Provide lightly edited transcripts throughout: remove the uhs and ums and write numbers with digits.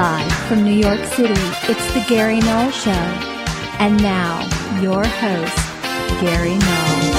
Live from New York City, it's the Gary Null Show. And now, your host, Gary Null.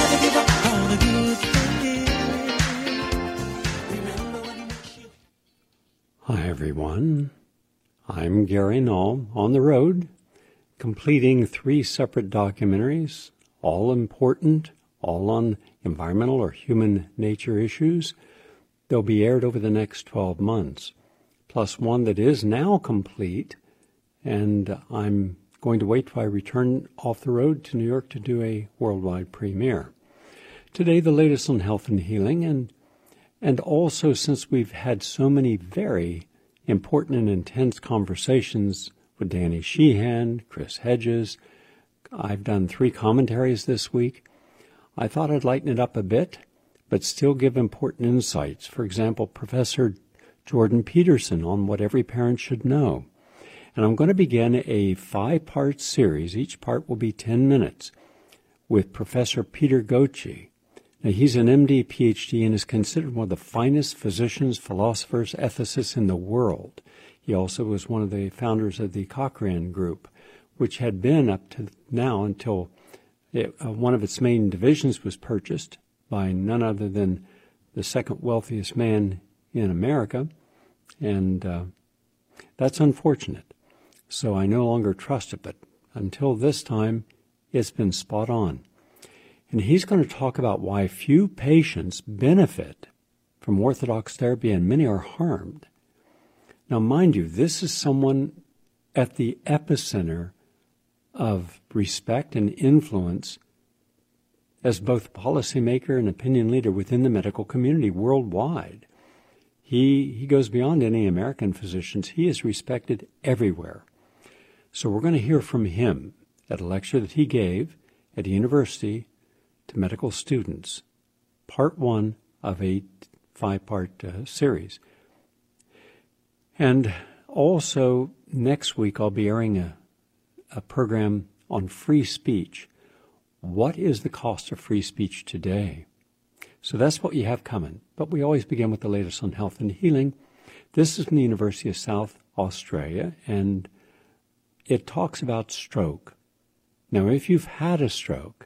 Hi, everyone. I'm Gary Null, on the road, completing 3 separate documentaries, all important, all on environmental or human nature issues. They'll be aired over the next 12 months, plus one that is now complete, and I'm going to wait till I return off the road to New York to do a worldwide premiere. Today, the latest on health and healing, and also since we've had so many very important and intense conversations with Danny Sheehan, Chris Hedges, I've done 3 commentaries this week. I thought I'd lighten it up a bit, but still give important insights. For example, Professor Jordan Peterson on what every parent should know. And I'm going to begin a 5-part series. Each part will be 10 minutes with Professor Peter Gotchi. Now, he's an MD, PhD, and is considered one of the finest physicians, philosophers, ethicists in the world. He also was one of the founders of the Cochrane Group, which had been up to now until one of its main divisions was purchased by none other than the second wealthiest man in America, and that's unfortunate. So I no longer trust it, but until this time, it's been spot on. And he's going to talk about why few patients benefit from orthodox therapy and many are harmed. Now, mind you, this is someone at the epicenter of respect and influence as both policymaker and opinion leader within the medical community worldwide. He goes beyond any American physicians. He is respected everywhere. So we're going to hear from him at a lecture that he gave at a university to medical students, part 1 of a 5-part series. And also next week I'll be airing a program on free speech. What is the cost of free speech today? So that's what you have coming. But we always begin with the latest on health and healing. This is from the University of South Australia, and it talks about stroke. Now, if you've had a stroke,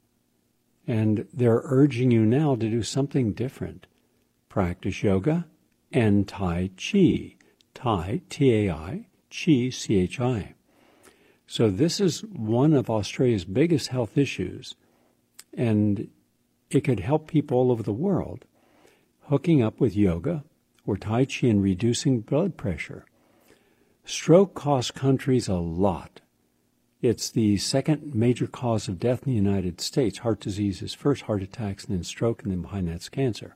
and they're urging you now to do something different, practice yoga and Tai Chi. Tai, T-A-I, Chi, C-H-I. So this is one of Australia's biggest health issues, and it could help people all over the world hooking up with yoga or Tai Chi and reducing blood pressure. Stroke costs countries a lot. It's the second major cause of death in the United States. Heart disease is first, heart attacks, and then stroke, and then behind that's cancer.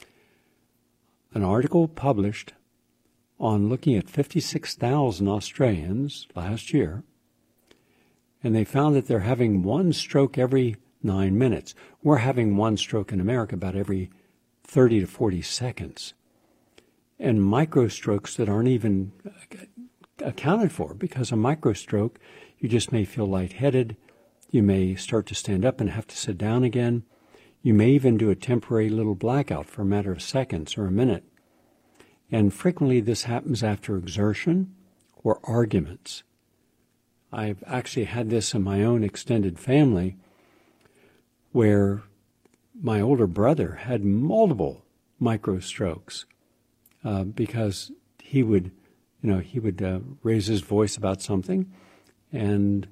An article published on looking at 56,000 Australians last year, and they found that they're having 1 stroke every 9 minutes. We're having 1 stroke in America about every 30 to 40 seconds. And microstrokes that aren't even accounted for, because a microstroke, you just may feel lightheaded. You may start to stand up and have to sit down again. You may even do a temporary little blackout for a matter of seconds or a minute. And frequently this happens after exertion or arguments. I've actually had this in my own extended family where my older brother had multiple microstrokes because he would raise his voice about something, and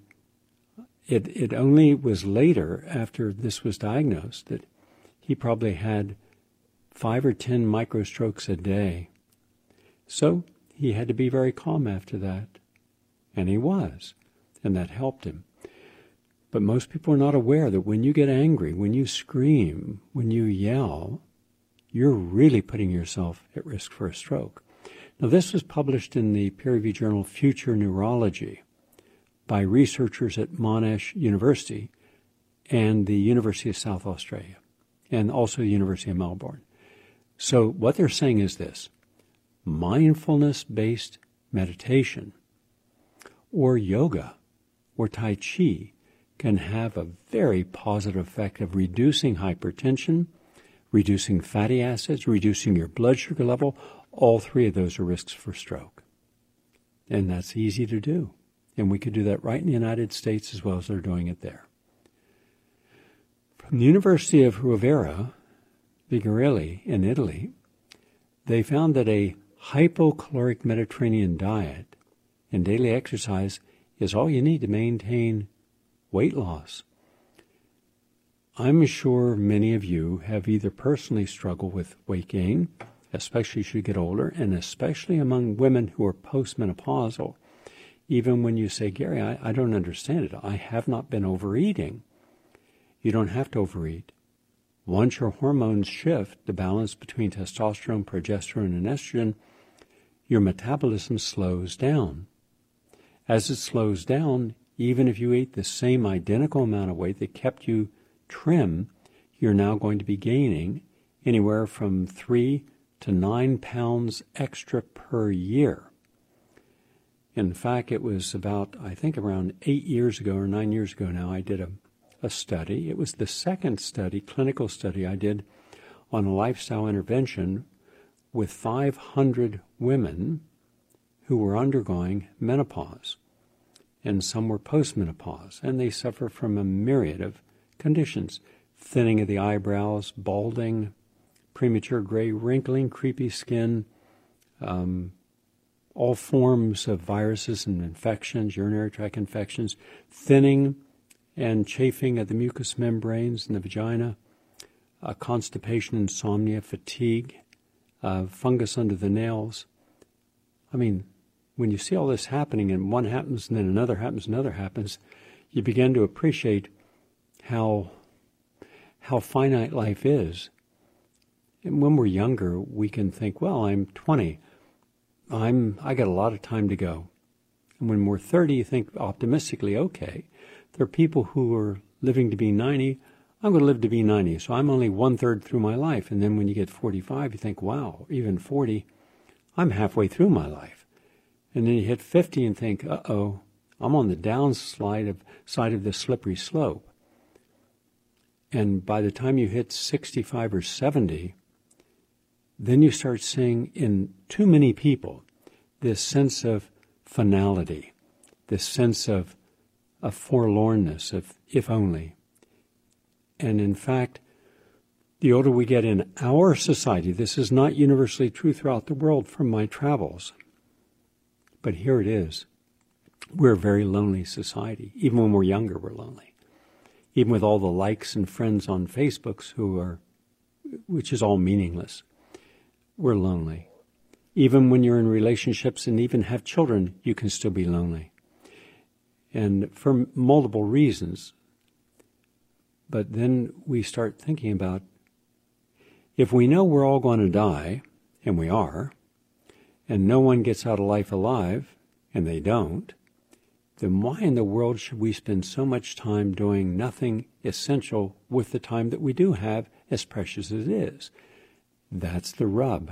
it only was later, after this was diagnosed, that he probably had 5 or 10 microstrokes a day. So he had to be very calm after that, and he was, and that helped him. But most people are not aware that when you get angry, when you scream, when you yell, you're really putting yourself at risk for a stroke. Now, this was published in the peer-reviewed journal Future Neurology by researchers at Monash University and the University of South Australia, and also the University of Melbourne. So what they're saying is this: mindfulness-based meditation or yoga or Tai Chi can have a very positive effect of reducing hypertension, reducing fatty acids, reducing your blood sugar level. All 3 of those are risks for stroke. And that's easy to do. And we could do that right in the United States as well as they're doing it there. From the University of Rovere, Vigorelli in Italy, they found that a hypocaloric Mediterranean diet and daily exercise is all you need to maintain weight loss. I'm sure many of you have either personally struggled with weight gain, especially as you get older, and especially among women who are postmenopausal. Even when you say, Gary, I don't understand it. I have not been overeating. You don't have to overeat. Once your hormones shift, the balance between testosterone, progesterone, and estrogen, your metabolism slows down. As it slows down, even if you ate the same identical amount of weight that kept you trim, you're now going to be gaining anywhere from 3 to 9 pounds extra per year. In fact, it was about, I think around 8 years ago or 9 years ago now, I did a study. It was the second study, clinical study I did on a lifestyle intervention with 500 women who were undergoing menopause. And some were postmenopause, and they suffer from a myriad of conditions: thinning of the eyebrows, balding, premature gray, wrinkling, creepy skin, all forms of viruses and infections, urinary tract infections, thinning and chafing of the mucous membranes in the vagina, constipation, insomnia, fatigue, fungus under the nails. I mean, when you see all this happening and one happens and then another happens, you begin to appreciate how finite life is. And when we're younger, we can think, well, I'm 20. I got a lot of time to go. And when we're 30, you think optimistically, okay, there are people who are living to be 90. I'm going to live to be 90, so I'm only 1/3 through my life. And then when you get 45, you think, wow, even 40, I'm halfway through my life. And then you hit 50 and think, uh-oh, I'm on the downside of the slippery slope. And by the time you hit 65 or 70, then you start seeing in too many people this sense of finality, this sense of forlornness, of if only. And in fact, the older we get in our society, this is not universally true throughout the world from my travels, but here it is. We're a very lonely society. Even when we're younger, we're lonely. Even with all the likes and friends on Facebooks which is all meaningless, we're lonely. Even when you're in relationships and even have children, you can still be lonely. And for multiple reasons. But then we start thinking about, if we know we're all going to die, and we are, and no one gets out of life alive, and they don't, then why in the world should we spend so much time doing nothing essential with the time that we do have, as precious as it is? That's the rub.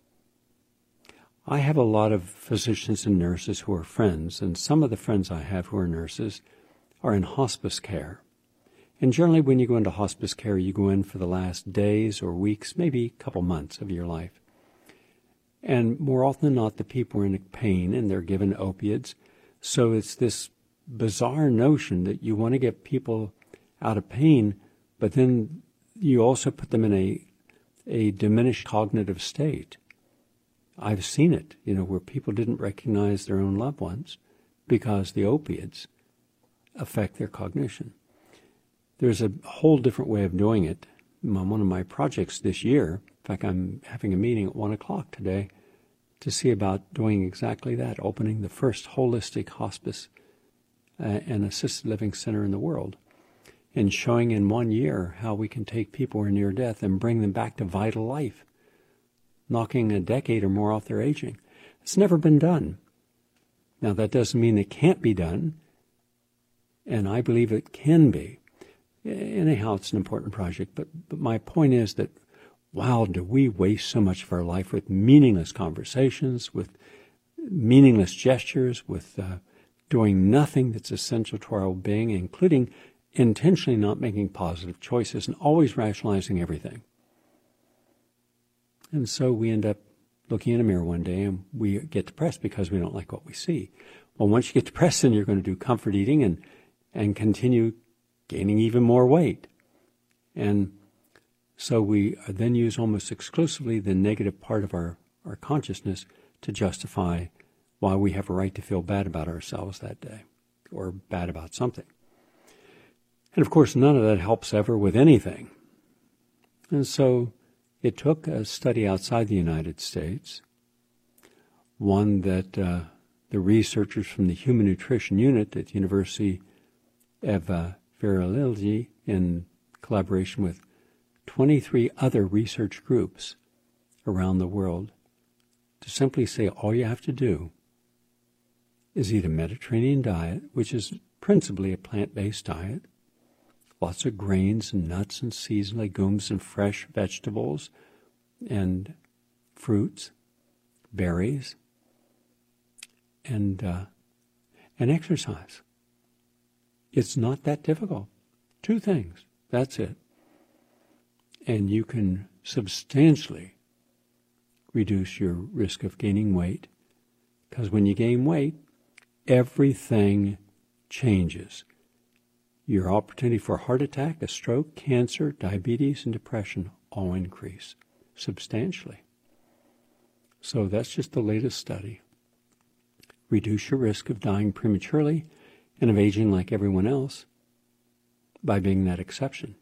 I have a lot of physicians and nurses who are friends, and some of the friends I have who are nurses are in hospice care. And generally when you go into hospice care, you go in for the last days or weeks, maybe a couple months of your life. And more often than not, the people are in pain and they're given opiates. So it's this bizarre notion that you want to get people out of pain, but then you also put them in a diminished cognitive state. I've seen it, where people didn't recognize their own loved ones because the opiates affect their cognition. There's a whole different way of doing it. On one of my projects this year, in fact, I'm having a meeting at 1 o'clock today to see about doing exactly that, opening the first holistic hospice and assisted living center in the world, and showing in 1 year how we can take people who are near death and bring them back to vital life, knocking a decade or more off their aging. It's never been done. Now, that doesn't mean it can't be done, and I believe it can be. Anyhow, it's an important project, but my point is that, wow, do we waste so much of our life with meaningless conversations, with meaningless gestures, with doing nothing that's essential to our well-being, including intentionally not making positive choices and always rationalizing everything. And so we end up looking in a mirror one day and we get depressed because we don't like what we see. Well, once you get depressed, then you're going to do comfort eating and continue gaining even more weight. And so we then use almost exclusively the negative part of our consciousness to justify why we have a right to feel bad about ourselves that day or bad about something. And of course, none of that helps ever with anything. And so it took a study outside the United States, one that the researchers from the Human Nutrition Unit at the University of Virginia, in collaboration with 23 other research groups around the world, to simply say all you have to do is eat a Mediterranean diet, which is principally a plant-based diet, lots of grains and nuts and seeds and legumes and fresh vegetables and fruits, berries, and exercise. It's not that difficult. 2 things. That's it. And you can substantially reduce your risk of gaining weight, because when you gain weight, everything changes. Your opportunity for a heart attack, a stroke, cancer, diabetes, and depression all increase substantially. So that's just the latest study. Reduce your risk of dying prematurely and of aging like everyone else by being that exception.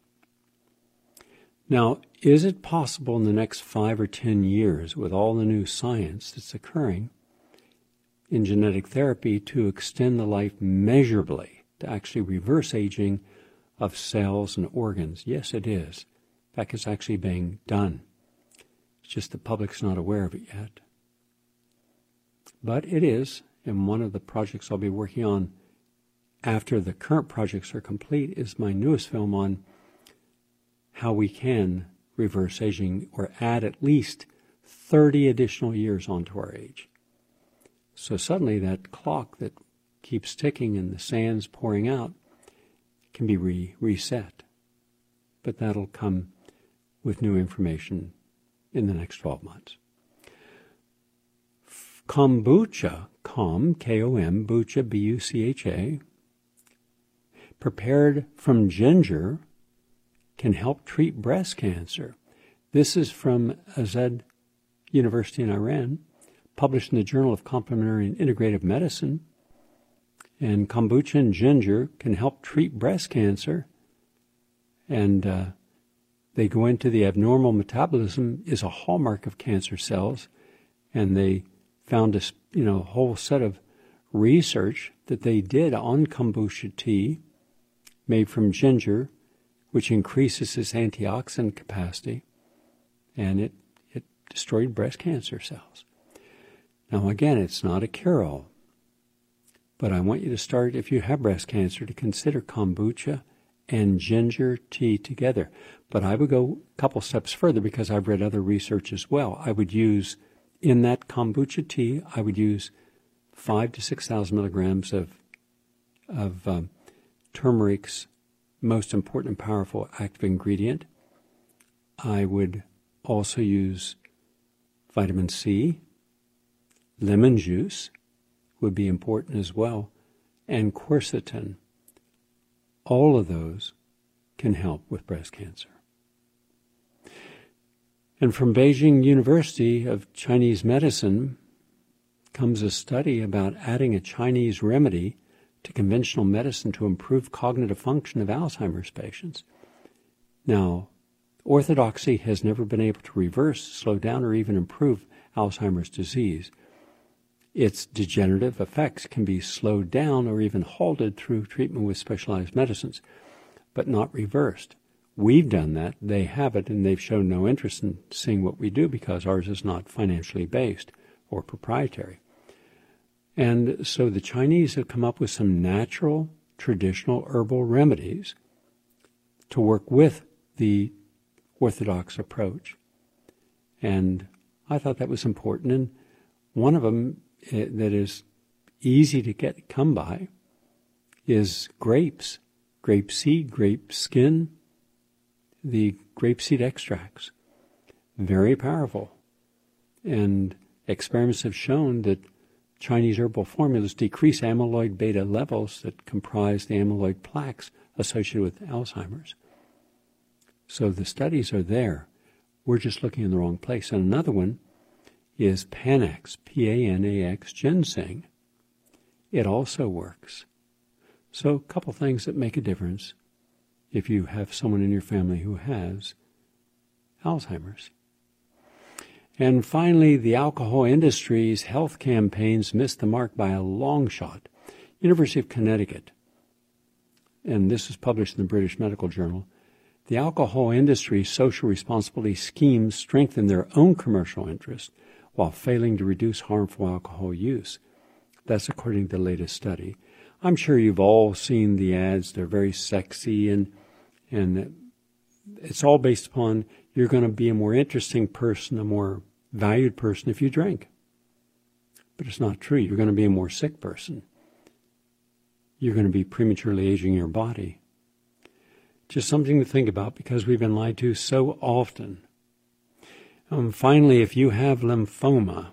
Now, is it possible in the next 5 or 10 years, with all the new science that's occurring in genetic therapy, to extend the life measurably, to actually reverse aging of cells and organs? Yes, it is. In fact, it's actually being done. It's just the public's not aware of it yet. But it is, and one of the projects I'll be working on after the current projects are complete is my newest film on how we can reverse aging or add at least 30 additional years onto our age. So suddenly that clock that keeps ticking and the sand's pouring out can be reset. But that'll come with new information in the next 12 months. Kombucha, K-O-M, bucha, B-U-C-H-A, prepared from ginger, can help treat breast cancer. This is from Azad University in Iran, published in the Journal of Complementary and Integrative Medicine. And kombucha and ginger can help treat breast cancer. And they go into the abnormal metabolism is a hallmark of cancer cells. And they found a whole set of research that they did on kombucha tea made from ginger, which increases its antioxidant capacity, and it destroyed breast cancer cells. Now, again, it's not a cure-all, but I want you to start, if you have breast cancer, to consider kombucha and ginger tea together. But I would go a couple steps further because I've read other research as well. I would use, in that kombucha tea, I would use 5,000 to 6,000 milligrams of turmeric's most important and powerful active ingredient. I would also use vitamin C. Lemon juice would be important as well, and quercetin. All of those can help with breast cancer. And from Beijing University of Chinese Medicine comes a study about adding a Chinese remedy to conventional medicine to improve cognitive function of Alzheimer's patients. Now, orthodoxy has never been able to reverse, slow down, or even improve Alzheimer's disease. Its degenerative effects can be slowed down or even halted through treatment with specialized medicines, but not reversed. We've done that, they haven't, and they've shown no interest in seeing what we do because ours is not financially based or proprietary. And so the Chinese have come up with some natural, traditional herbal remedies to work with the orthodox approach. And I thought that was important. And one of them that is easy to come by is grapes, grape seed, grape skin, the grapeseed extracts. Very powerful. And experiments have shown that Chinese herbal formulas decrease amyloid beta levels that comprise the amyloid plaques associated with Alzheimer's. So the studies are there. We're just looking in the wrong place. And another one is Panax, P-A-N-A-X, ginseng. It also works. So a couple things that make a difference if you have someone in your family who has Alzheimer's. And finally, the alcohol industry's health campaigns missed the mark by a long shot. University of Connecticut, and this is published in the British Medical Journal, the alcohol industry's social responsibility schemes strengthen their own commercial interest while failing to reduce harmful alcohol use. That's according to the latest study. I'm sure you've all seen the ads. They're very sexy, and it's all based upon you're going to be a more interesting person, a more valued person if you drink. But it's not true. You're going to be a more sick person. You're going to be prematurely aging your body. Just something to think about because we've been lied to so often. Finally, if you have lymphoma,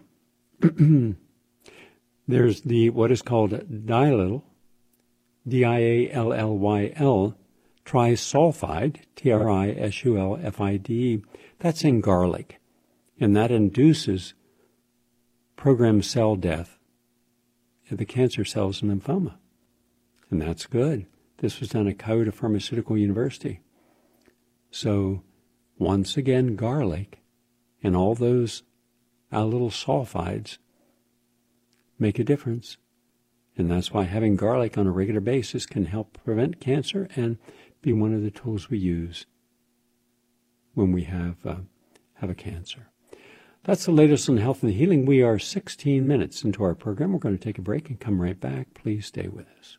there's what is called Diallyl, D-I-A-L-L-Y-L, trisulfide, T-R-I-S-U-L-F-I-D-E. That's in garlic, and that induces programmed cell death of the cancer cells in lymphoma. And that's good. This was done at Kyoto Pharmaceutical University. So, once again, garlic and all those little sulfides make a difference. And that's why having garlic on a regular basis can help prevent cancer and be one of the tools we use when we have a cancer. That's the latest on health and healing. We are 16 minutes into our program. We're going to take a break and come right back. Please stay with us.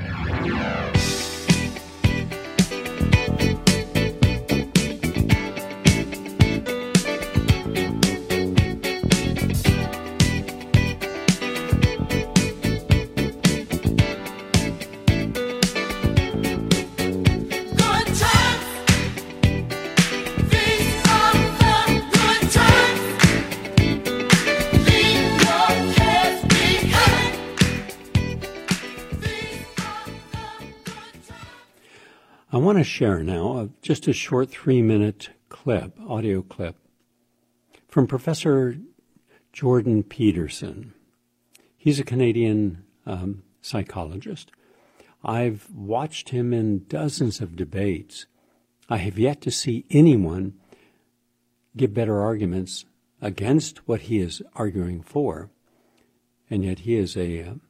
I want to share now just a short 3-minute clip, audio clip, from Professor Jordan Peterson. He's a Canadian psychologist. I've watched him in dozens of debates. I have yet to see anyone give better arguments against what he is arguing for, and yet he is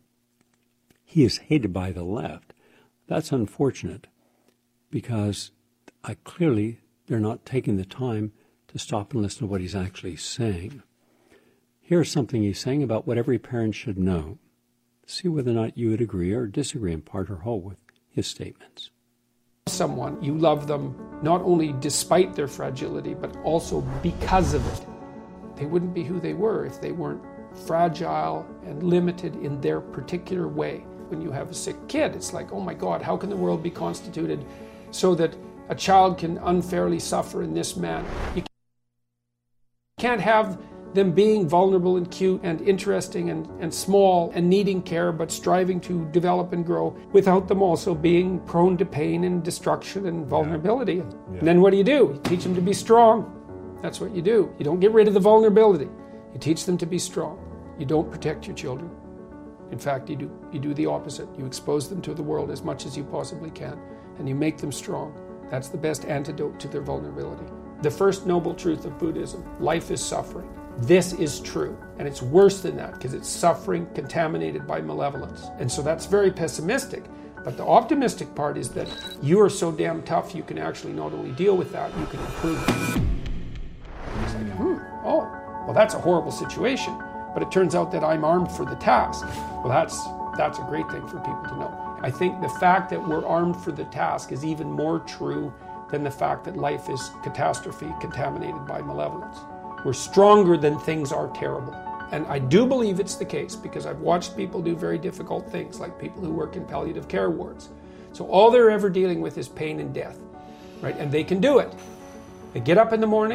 hated by the left. That's unfortunate, because clearly they're not taking the time to stop and listen to what he's actually saying. Here's something he's saying about what every parent should know. See whether or not you would agree or disagree in part or whole with his statements. Someone, you love them not only despite their fragility, but also because of it. They wouldn't be who they were if they weren't fragile and limited in their particular way. When you have a sick kid, it's like, oh my God, how can the world be constituted so that a child can unfairly suffer in this manner? You can't have them being vulnerable and cute and interesting and small and needing care but striving to develop and grow without them also being prone to pain and destruction and vulnerability. Yeah. And then what do? You teach them to be strong. That's what you do. You don't get rid of the vulnerability. You teach them to be strong. You don't protect your children. In fact, you do the opposite. You expose them to the world as much as you possibly can, and you make them strong. That's the best antidote to their vulnerability. The first noble truth of Buddhism, life is suffering. This is true, and it's worse than that because it's suffering contaminated by malevolence. And so that's very pessimistic. But the optimistic part is that you are so damn tough you can actually not only deal with that, you can improve it. It's like, well, that's a horrible situation. But it turns out that I'm armed for the task. Well, that's a great thing for people to know. I think the fact that we're armed for the task is even more true than the fact that life is catastrophe contaminated by malevolence. We're stronger than things are terrible. And I do believe it's the case because I've watched people do very difficult things, like people who work in palliative care wards. So all they're ever dealing with is pain and death, right? And they can do it. They get up in the morning,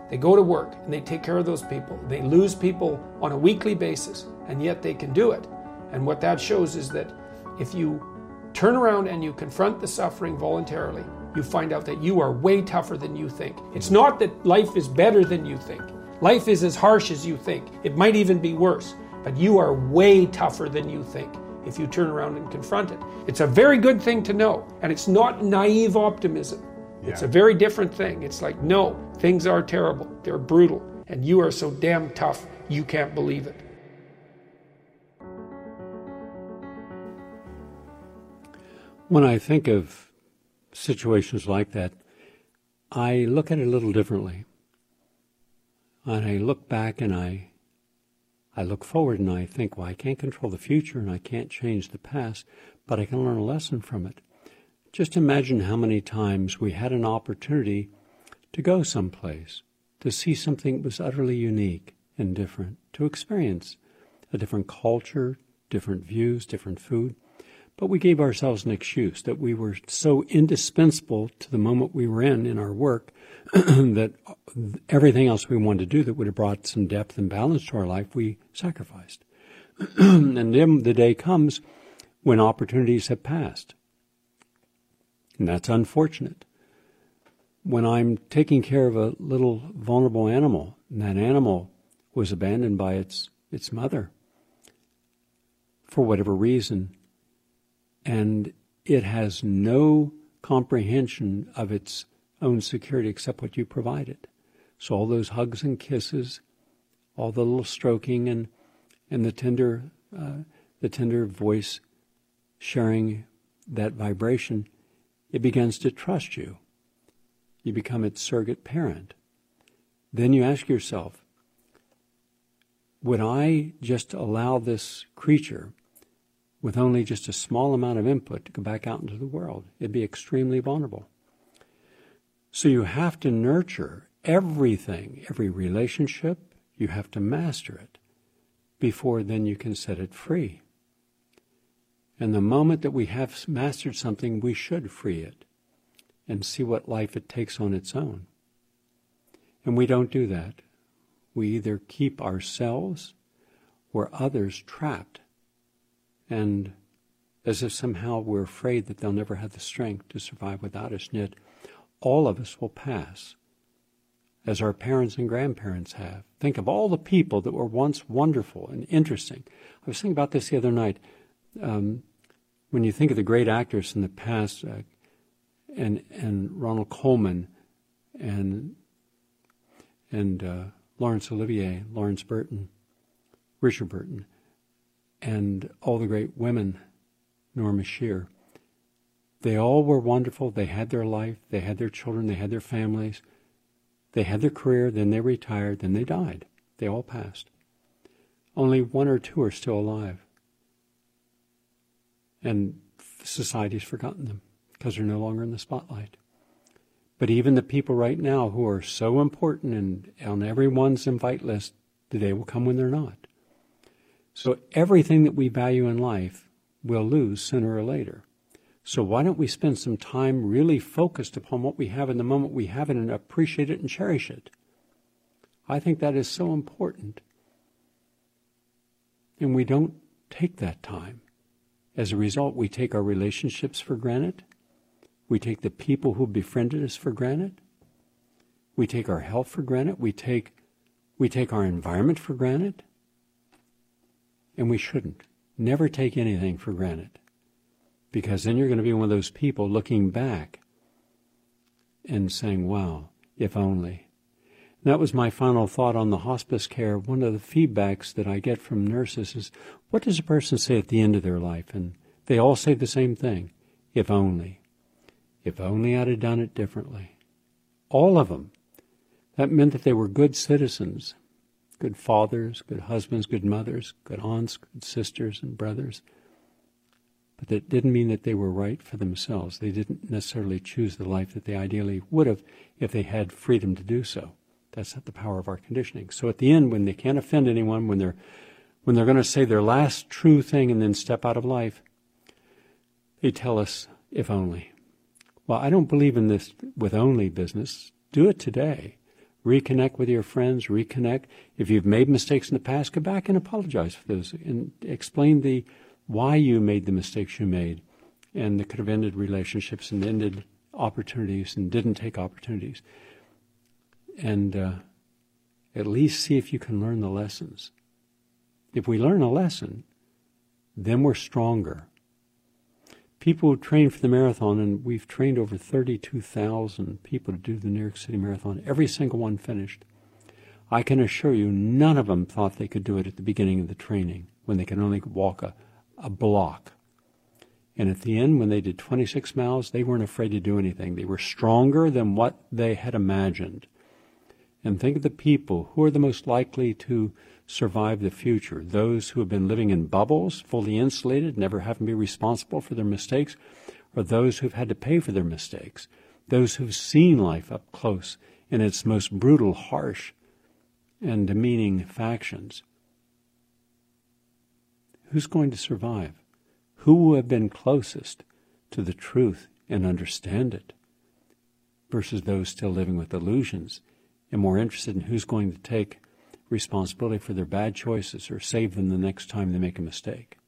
They go to work and they take care of those people. They lose people on a weekly basis, and yet they can do it. And what that shows is that if you turn around and you confront the suffering voluntarily, you find out that you are way tougher than you think. It's not that life is better than you think. Life is as harsh as you think. It might even be worse, but you are way tougher than you think if you turn around and confront it. It's a very good thing to know, and it's not naive optimism. Yeah. It's a very different thing. It's like, no, things are terrible, they're brutal, and you are so damn tough, you can't believe it. When I think of situations like that, I look at it a little differently. And I look back and I look forward and I think, well, I can't control the future and I can't change the past, but I can learn a lesson from it. Just imagine how many times we had an opportunity to go someplace, to see something that was utterly unique and different, to experience a different culture, different views, different food. But we gave ourselves an excuse that we were so indispensable to the moment we were in our work that everything else we wanted to do that would have brought some depth and balance to our life, we sacrificed. And then the day comes when opportunities have passed. And that's unfortunate. When I'm taking care of a little vulnerable animal, and that animal was abandoned by its mother for whatever reason, and it has no comprehension of its own security except what you provided. So all those hugs and kisses, all the little stroking and the tender voice sharing that vibration, it begins to trust you. You become its surrogate parent. Then you ask yourself, would I just allow this creature with only just a small amount of input to go back out into the world? It'd be extremely vulnerable. So you have to nurture everything, every relationship. You have to master it before then you can set it free. And the moment that we have mastered something, we should free it and see what life it takes on its own. And we don't do that. We either keep ourselves or others trapped, and as if somehow we're afraid that they'll never have the strength to survive without us. And yet all of us will pass, as our parents and grandparents have. Think of all the people that were once wonderful and interesting. I was thinking about this the other night. When you think of the great actors in the past, and Ronald Colman, and Laurence Olivier, Lawrence Burton, Richard Burton, and all the great women, Norma Shear, they all were wonderful. They had their life, they had their children, they had their families, they had their career, then they retired, then they died. They all passed. Only one or two are still alive. And society's forgotten them because they're no longer in the spotlight. But even the people right now who are so important and on everyone's invite list, the day will come when they're not. So everything that we value in life we'll lose sooner or later. So why don't we spend some time really focused upon what we have in the moment we have it and appreciate it and cherish it? I think that is so important. And we don't take that time. As a result, we take our relationships for granted. We take the people who befriended us for granted. We take our health for granted. We take our environment for granted. And we shouldn't. Never take anything for granted. Because then you're going to be one of those people looking back and saying, wow, if only. And that was my final thought on the hospice care. One of the feedbacks that I get from nurses is, what does a person say at the end of their life? And they all say the same thing, if only. If only I'd have done it differently. All of them. That meant that they were good citizens, good fathers, good husbands, good mothers, good aunts, good sisters and brothers. But that didn't mean that they were right for themselves. They didn't necessarily choose the life that they ideally would have if they had freedom to do so. That's not the power of our conditioning. So at the end, when they can't offend anyone, when they're going to say their last true thing and then step out of life, they tell us, if only. Well, I don't believe in this with only business. Do it today. reconnect with your friends, reconnect. If you've made mistakes in the past, go back and apologize for those and explain why you made the mistakes you made, and that could have ended relationships and ended opportunities and didn't take opportunities. And at least see if you can learn the lessons. If we learn a lesson, then we're stronger. People who train for the marathon, and we've trained over 32,000 people to do the New York City Marathon, every single one finished. I can assure you none of them thought they could do it at the beginning of the training when they could only walk a block. And at the end, when they did 26 miles, they weren't afraid to do anything. They were stronger than what they had imagined. And think of the people who are the most likely to survive the future. Those who have been living in bubbles, fully insulated, never having to be responsible for their mistakes, or those who've had to pay for their mistakes. Those who've seen life up close in its most brutal, harsh, and demeaning factions. Who's going to survive? Who will have been closest to the truth and understand it? Versus those still living with illusions and more interested in who's going to take responsibility for their bad choices or save them the next time they make a mistake.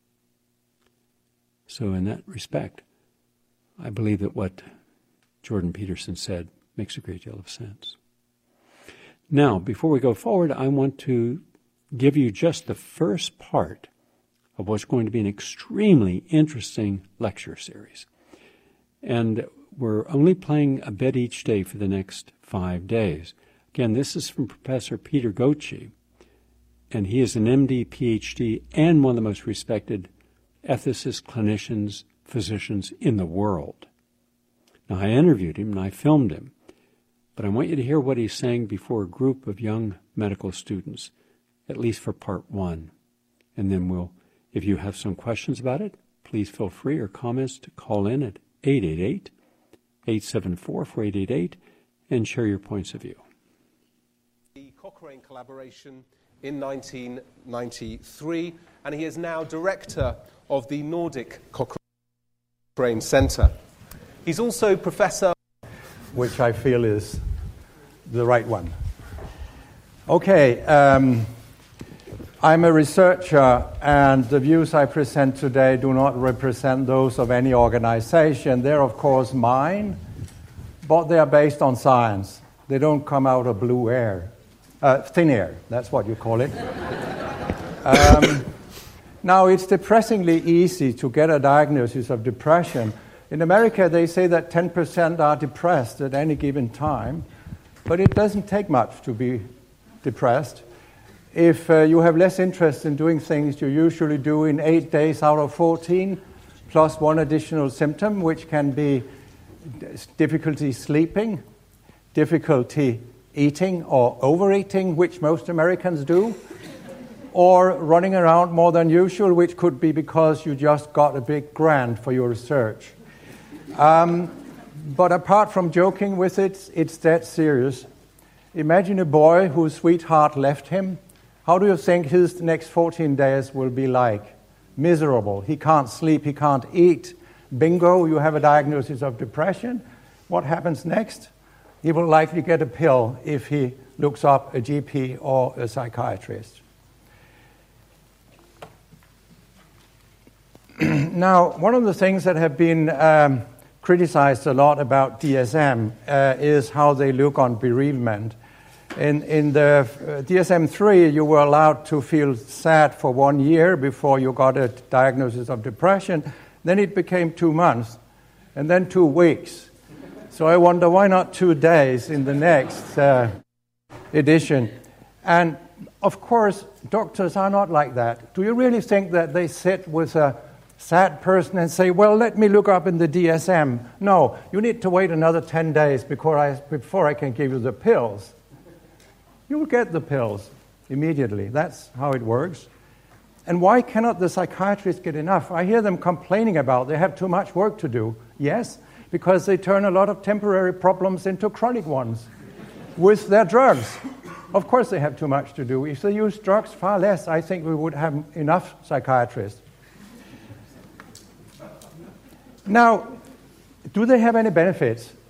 So in that respect, I believe that what Jordan Peterson said makes a great deal of sense. Now, before we go forward, I want to give you just the first part of what's going to be an extremely interesting lecture series. And we're only playing a bit each day for the next 5 days. Again, this is from Professor Peter Gotchi, and he is an MD, PhD, and one of the most respected ethicists, clinicians, physicians in the world. Now, I interviewed him and I filmed him, but I want you to hear what he's saying before a group of young medical students, at least for part 1. And then if you have some questions about it, please feel free or comments to call in at 888-874-4888 and share your points of view. The Cochrane collaboration in 1993, and he is now director of the Nordic Cochrane Centre. He's also professor, which I feel is the right one. Okay, I'm a researcher, and the views I present today do not represent those of any organization. They're, of course, mine, but they are based on science. They don't come out of blue air. Thin air, that's what you call it. Now, it's depressingly easy to get a diagnosis of depression. In America, they say that 10% are depressed at any given time, but it doesn't take much to be depressed. If you have less interest in doing things you usually do in 8 days out of 14, plus one additional symptom, which can be difficulty sleeping, difficulty eating or overeating, which most Americans do, or running around more than usual, which could be because you just got a big grant for your research. But apart from joking with it, it's that serious. Imagine a boy whose sweetheart left him. How do you think his next 14 days will be like? Miserable. He can't sleep, he can't eat. Bingo, you have a diagnosis of depression. What happens next? He will likely get a pill if he looks up a GP or a psychiatrist. Now, one of the things that have been criticized a lot about DSM is how they look on bereavement. In the DSM-3, you were allowed to feel sad for 1 year before you got a diagnosis of depression. Then it became 2 months, and then 2 weeks. So I wonder, why not 2 days in the next edition? And, of course, doctors are not like that. Do you really think that they sit with a sad person and say, well, let me look up in the DSM? No, you need to wait another 10 days before I can give you the pills. You'll get the pills immediately. That's how it works. And why cannot the psychiatrists get enough? I hear them complaining about they have too much work to do. Yes, because they turn a lot of temporary problems into chronic ones with their drugs. Of course they have too much to do. If they use drugs far less, I think we would have enough psychiatrists. Now, do they have any benefits?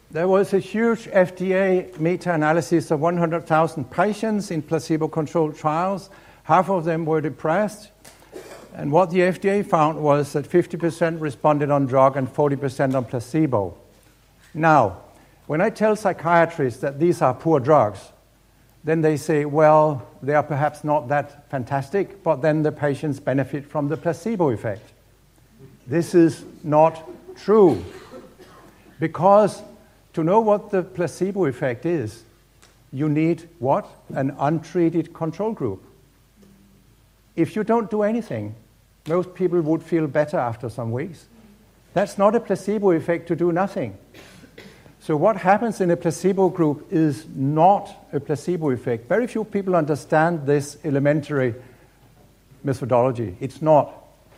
There was a huge FDA meta-analysis of 100,000 patients in placebo-controlled trials. Half of them were depressed. And what the FDA found was that 50% responded on drug and 40% on placebo. Now, when I tell psychiatrists that these are poor drugs, then they say, well, they are perhaps not that fantastic, but then the patients benefit from the placebo effect. This is not true. Because to know what the placebo effect is, you need what? An untreated control group. If you don't do anything, most people would feel better after some weeks. That's not a placebo effect to do nothing. So what happens in a placebo group is not a placebo effect. Very few people understand this elementary methodology. It's not.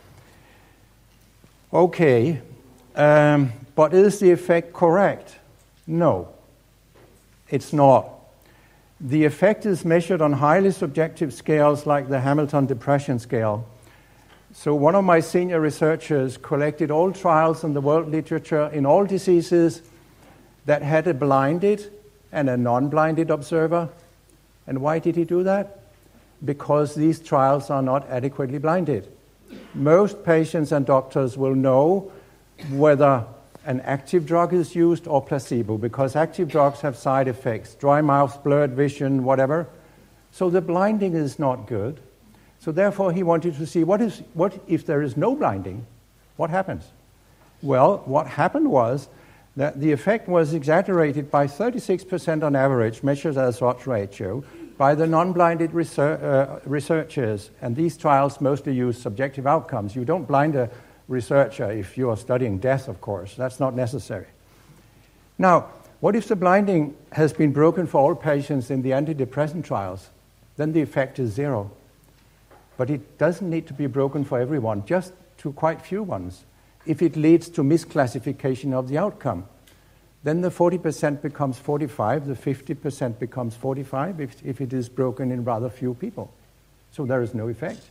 Okay, but is the effect correct? No, it's not. The effect is measured on highly subjective scales like the Hamilton Depression Scale. So one of my senior researchers collected all trials in the world literature in all diseases that had a blinded and a non-blinded observer. And why did he do that? Because these trials are not adequately blinded. Most patients and doctors will know whether an active drug is used or placebo, because active drugs have side effects, dry mouth, blurred vision, whatever. So the blinding is not good. So therefore he wanted to see what if there is no blinding, what happens? Well, what happened was that the effect was exaggerated by 36% on average, measured as odds ratio, by the non-blinded researchers. And these trials mostly use subjective outcomes. You don't blind a researcher if you are studying death, of course. That's not necessary. Now, what if the blinding has been broken for all patients in the antidepressant trials? Then the effect is zero. But it doesn't need to be broken for everyone, just to quite few ones. If it leads to misclassification of the outcome, then the 40% becomes 45, the 50% becomes 45 if it is broken in rather few people. So there is no effect.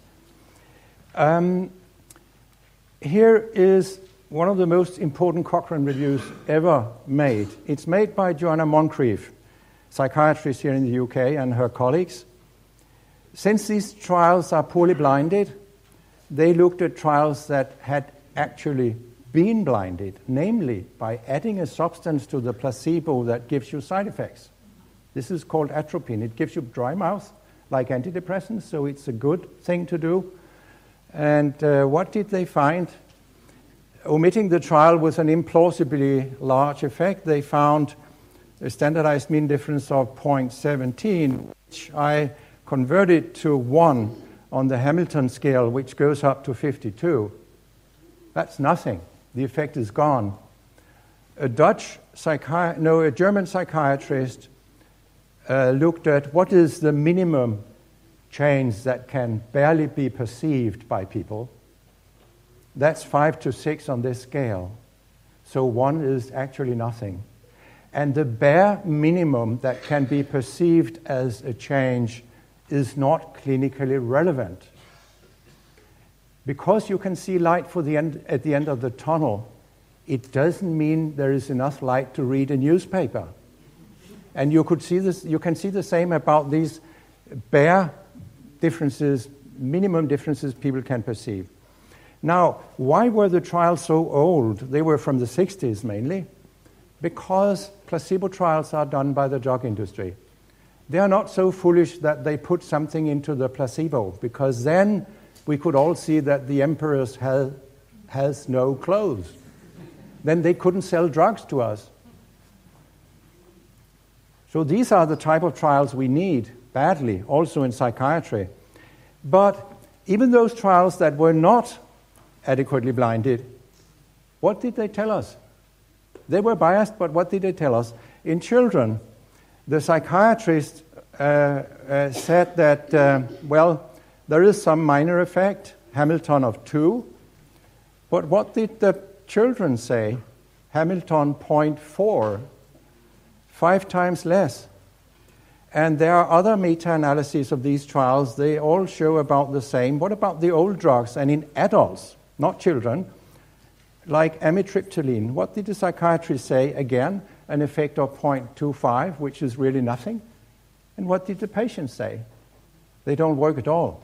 Here is one of the most important Cochrane reviews ever made. It's made by Joanna Moncrief, psychiatrist here in the UK, and her colleagues. Since these trials are poorly blinded, they looked at trials that had actually been blinded, namely by adding a substance to the placebo that gives you side effects. This is called atropine. It gives you dry mouth, like antidepressants, so it's a good thing to do. And what did they find? Omitting the trial with an implausibly large effect, they found a standardized mean difference of 0.17, which I converted to 1 on the Hamilton scale, which goes up to 52. That's nothing. The effect is gone. A German psychiatrist looked at what is the minimum change that can barely be perceived by people. That's 5 to 6 on this scale. So 1 is actually nothing. And the bare minimum that can be perceived as a change is not clinically relevant. Because you can see light at the end of the tunnel, it doesn't mean there is enough light to read a newspaper. And you can see the same about these bare differences, minimum differences people can perceive. Now, why were the trials so old? They were from the 60s mainly. Because placebo trials are done by the drug industry. They are not so foolish that they put something into the placebo, because then we could all see that the emperor has no clothes. Then they couldn't sell drugs to us. So these are the type of trials we need badly, also in psychiatry. But even those trials that were not adequately blinded, what did they tell us? They were biased, but what did they tell us? In children, the psychiatrist said that, there is some minor effect, Hamilton of 2. But what did the children say? Hamilton 0.4, 5 times less. And there are other meta-analyses of these trials. They all show about the same. What about the old drugs? And in adults, not children, like amitriptyline, what did the psychiatrist say? Again, an effect of 0.25, which is really nothing. And what did the patients say? They don't work at all.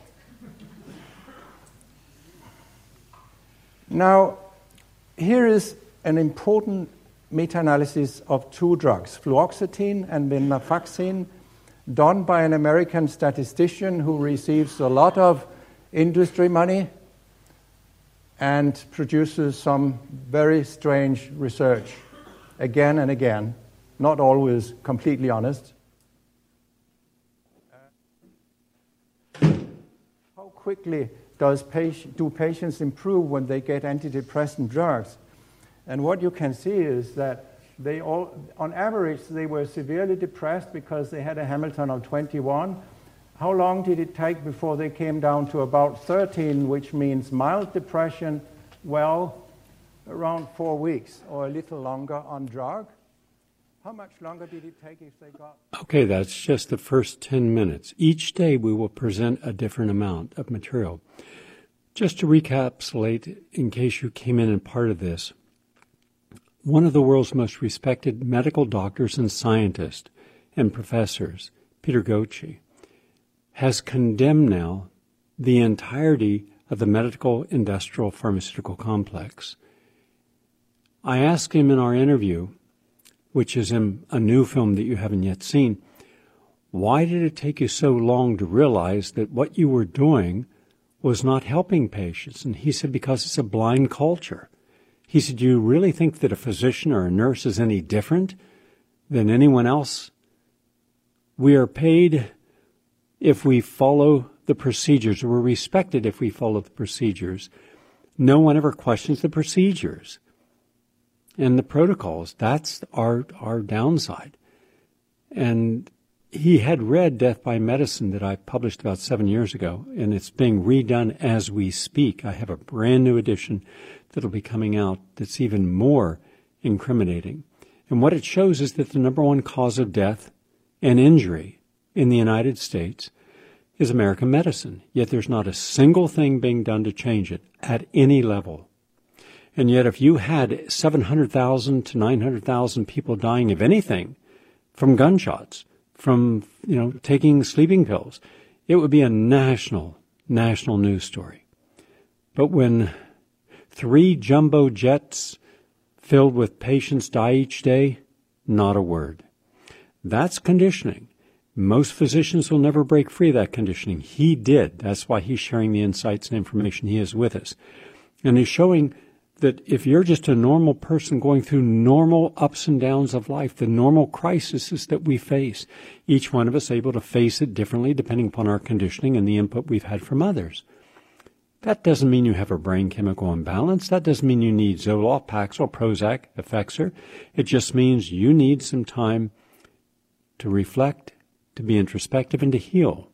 Now, here is an important meta-analysis of two drugs, fluoxetine and venlafaxine, done by an American statistician who receives a lot of industry money and produces some very strange research again and again, not always completely honest. How quickly do patients improve when they get antidepressant drugs? And what you can see is that they all, on average, they were severely depressed because they had a Hamilton of 21. How long did it take before they came down to about 13, which means mild depression? Well, around 4 weeks or a little longer on drug. How much longer did it take if they got... Okay, that's just the first 10 minutes. Each day we will present a different amount of material. Just to recapitulate, in case you came in and part of this, one of the world's most respected medical doctors and scientists and professors, Peter Ghoshi, has condemned now the entirety of the medical industrial pharmaceutical complex. I asked him in our interview, which is in a new film that you haven't yet seen, why did it take you so long to realize that what you were doing was not helping patients? And he said, because it's a blind culture. He said, do you really think that a physician or a nurse is any different than anyone else? We are paid if we follow the procedures. We're respected if we follow the procedures. No one ever questions the procedures and the protocols. That's our downside. And he had read Death by Medicine that I published about 7 years ago, and it's being redone as we speak. I have a brand new edition that'll be coming out that's even more incriminating. And what it shows is that the number one cause of death and injury in the United States is American medicine. Yet there's not a single thing being done to change it at any level. And yet if you had 700,000 to 900,000 people dying of anything from gunshots, from, taking sleeping pills, it would be a national news story. But when 3 jumbo jets filled with patients die each day, not a word. That's conditioning. Most physicians will never break free of that conditioning. He did. That's why he's sharing the insights and information he has with us. And he's showing that if you're just a normal person going through normal ups and downs of life, the normal crises that we face, each one of us able to face it differently depending upon our conditioning and the input we've had from others. That doesn't mean you have a brain chemical imbalance. That doesn't mean you need Zoloft, Paxil, Prozac, Effexor. It just means you need some time to reflect, to be introspective, and to heal.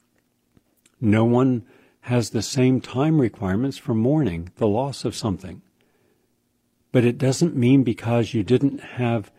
No one has the same time requirements for mourning the loss of something. But it doesn't mean because you didn't have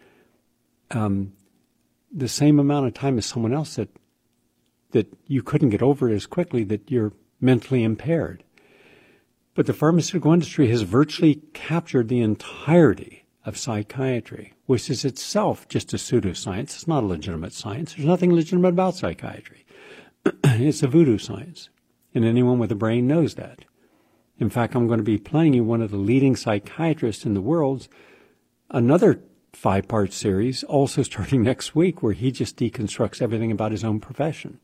the same amount of time as someone else that you couldn't get over it as quickly, that you're mentally impaired. But the pharmaceutical industry has virtually captured the entirety of psychiatry, which is itself just a pseudoscience. It's not a legitimate science. There's nothing legitimate about psychiatry. It's a voodoo science, and anyone with a brain knows that. In fact, I'm going to be playing you one of the leading psychiatrists in the world, another 5-part series, also starting next week, where he just deconstructs everything about his own profession.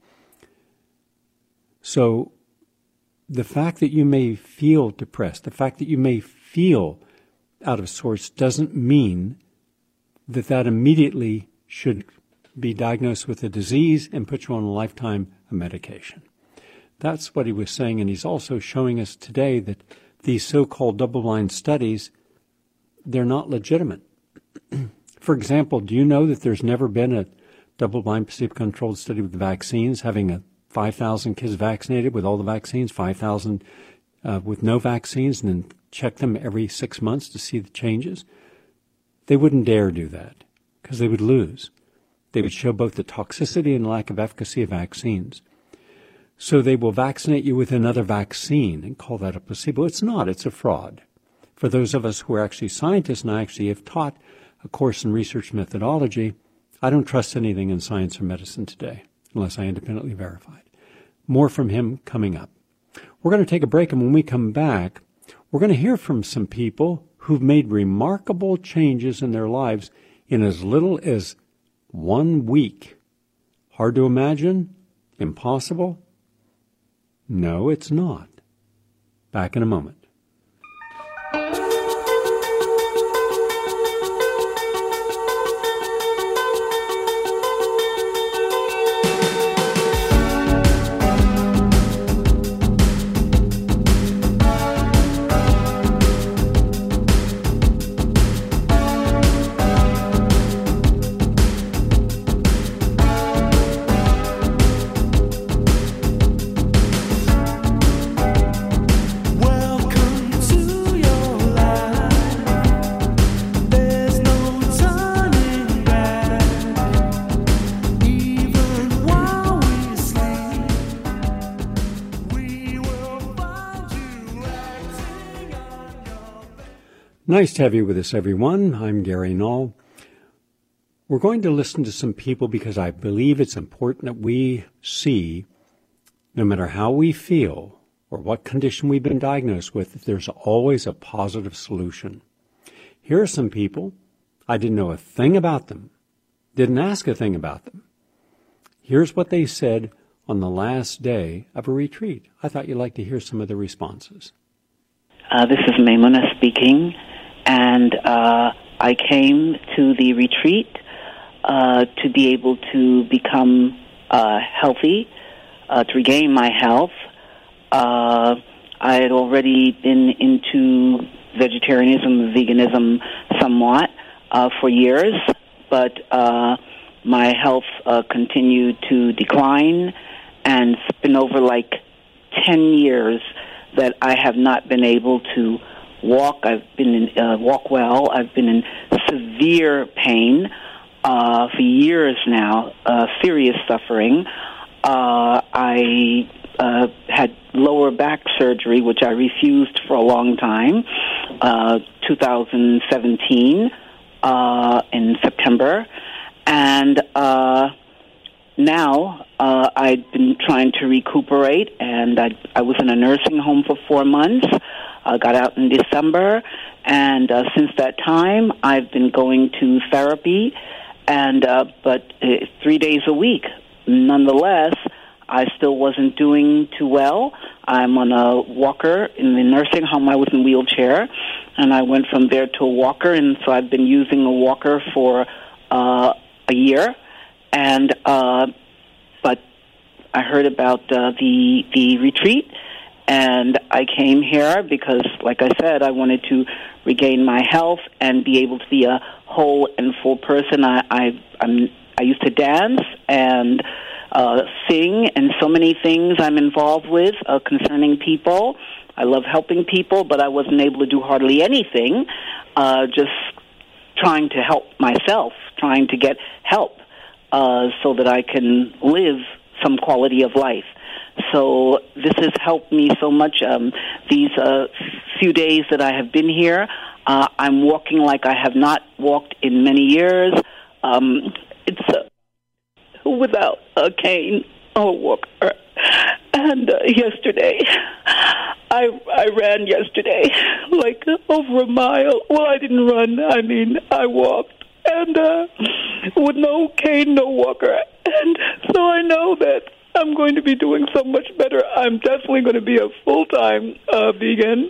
So the fact that you may feel depressed, the fact that you may feel out of sorts doesn't mean that immediately should be diagnosed with a disease and put you on a lifetime of medication. That's what he was saying, and he's also showing us today that these so-called double-blind studies, they're not legitimate. For example, do you know that there's never been a double-blind placebo-controlled study with vaccines, having 5,000 kids vaccinated with all the vaccines, 5,000 with no vaccines, and then check them every 6 months to see the changes? They wouldn't dare do that because they would lose. They would show both the toxicity and lack of efficacy of vaccines. So they will vaccinate you with another vaccine and call that a placebo. It's not. It's a fraud. For those of us who are actually scientists, and I actually have taught a course in research methodology, I don't trust anything in science or medicine today, unless I independently verify it. More from him coming up. We're going to take a break, and when we come back, we're going to hear from some people who've made remarkable changes in their lives in as little as 1 week. Hard to imagine? Impossible? No, it's not. Back in a moment. Nice to have you with us, everyone. I'm Gary Null. We're going to listen to some people because I believe it's important that we see, no matter how we feel or what condition we've been diagnosed with, that there's always a positive solution. Here are some people. I didn't know a thing about them, didn't ask a thing about them. Here's what they said on the last day of a retreat. I thought you'd like to hear some of the responses. This is Maimuna speaking. And I came to the retreat to be able to become healthy, to regain my health. I had already been into vegetarianism, veganism somewhat for years, but my health continued to decline, and it's been over like 10 years that I have not been able to walk. I've been in walk well. I've been in severe pain for years now, serious suffering. I had lower back surgery, which I refused for a long time, 2017 in September. And now I'd been trying to recuperate, and I was in a nursing home for 4 months. I got out in December, and since that time, I've been going to therapy, and but 3 days a week. Nonetheless, I still wasn't doing too well. I'm on a walker in the nursing home. I was in a wheelchair, and I went from there to a walker, and so I've been using a walker for a year, and but I heard about the retreat. And I came here because, like I said, I wanted to regain my health and be able to be a whole and full person. I used to dance and sing, and so many things I'm involved with concerning people. I love helping people, but I wasn't able to do hardly anything, just trying to help myself, trying to get help so that I can live some quality of life. So this has helped me so much. These few days that I have been here, I'm walking like I have not walked in many years. It's without a cane or a walker. And yesterday, I ran yesterday like over a mile. Well, I didn't run. I mean, I walked. And with no cane, no walker. And so I know that I'm going to be doing so much better. I'm definitely going to be a full-time vegan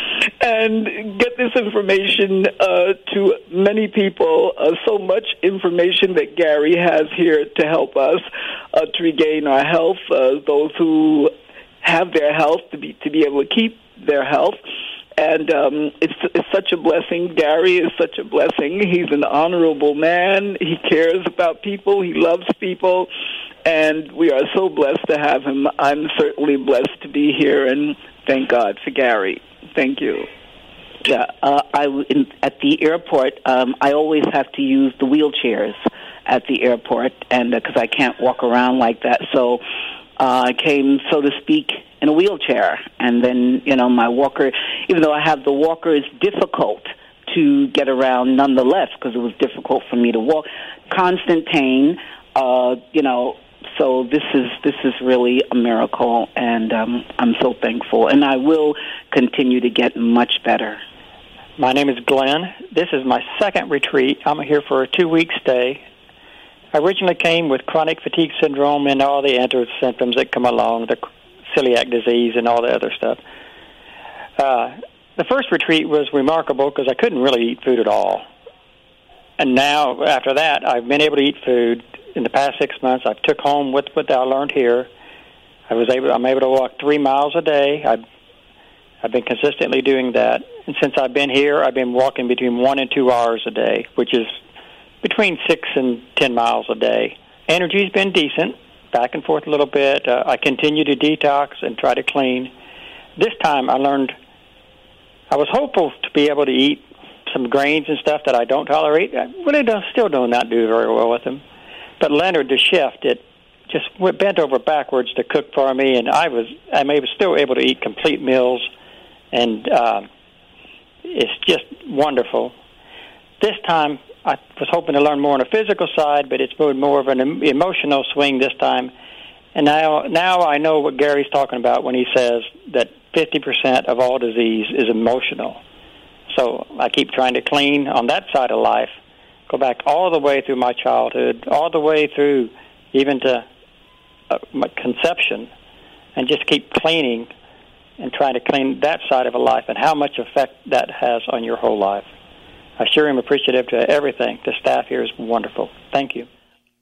and get this information to many people, so much information that Gary has here to help us to regain our health, those who have their health to be able to keep their health. And it's such a blessing. Gary is such a blessing. He's an honorable man. He cares about people. He loves people. And we are so blessed to have him. I'm certainly blessed to be here, and thank God for Gary. Thank you. Yeah, at the airport, I always have to use the wheelchairs at the airport, and because I can't walk around like that. So I came, so to speak, in a wheelchair. And then, my walker, even though I have the walker, it's difficult to get around nonetheless because it was difficult for me to walk. Constant pain, so this is really a miracle, and I'm so thankful. And I will continue to get much better. My name is Glenn. This is my second retreat. I'm here for a 2-week stay. I originally came with chronic fatigue syndrome and all the other symptoms that come along, the celiac disease and all the other stuff. The first retreat was remarkable because I couldn't really eat food at all. And now, after that, I've been able to eat food. In the past 6 months, I took home what I learned here. I'm able to walk 3 miles a day. I've been consistently doing that. And since I've been here, I've been walking between 1 and 2 hours a day, which is between 6 and 10 miles a day. Energy's been decent, back and forth a little bit. I continue to detox and try to clean. This time I was hopeful to be able to eat some grains and stuff that I don't tolerate. I really still do not do very well with them. But Leonard, the chef, just bent over backwards to cook for me, and I'm still able to eat complete meals, and it's just wonderful. This time, I was hoping to learn more on the physical side, but it's more of an emotional swing this time. And now I know what Gary's talking about when he says that 50% of all disease is emotional. So I keep trying to clean on that side of life, go back all the way through my childhood, all the way through even to my conception, and just keep cleaning and trying to clean that side of a life and how much effect that has on your whole life. I sure am appreciative to everything. The staff here is wonderful. Thank you.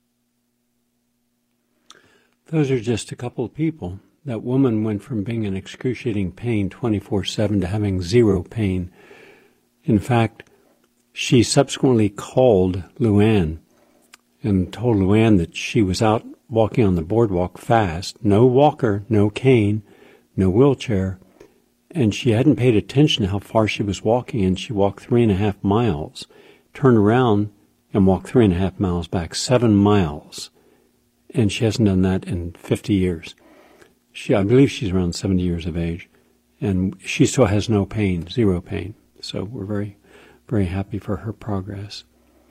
Those are just a couple of people. That woman went from being in excruciating pain 24/7 to having zero pain. In fact, she subsequently called Luann and told Luann that she was out walking on the boardwalk fast, no walker, no cane, no wheelchair, and she hadn't paid attention to how far she was walking, and she walked 3.5 miles, turned around and walked 3.5 miles back, 7 miles, and she hasn't done that in 50 years. I believe she's around 70 years of age, and she still has no pain, zero pain. So we're very, very happy for her progress.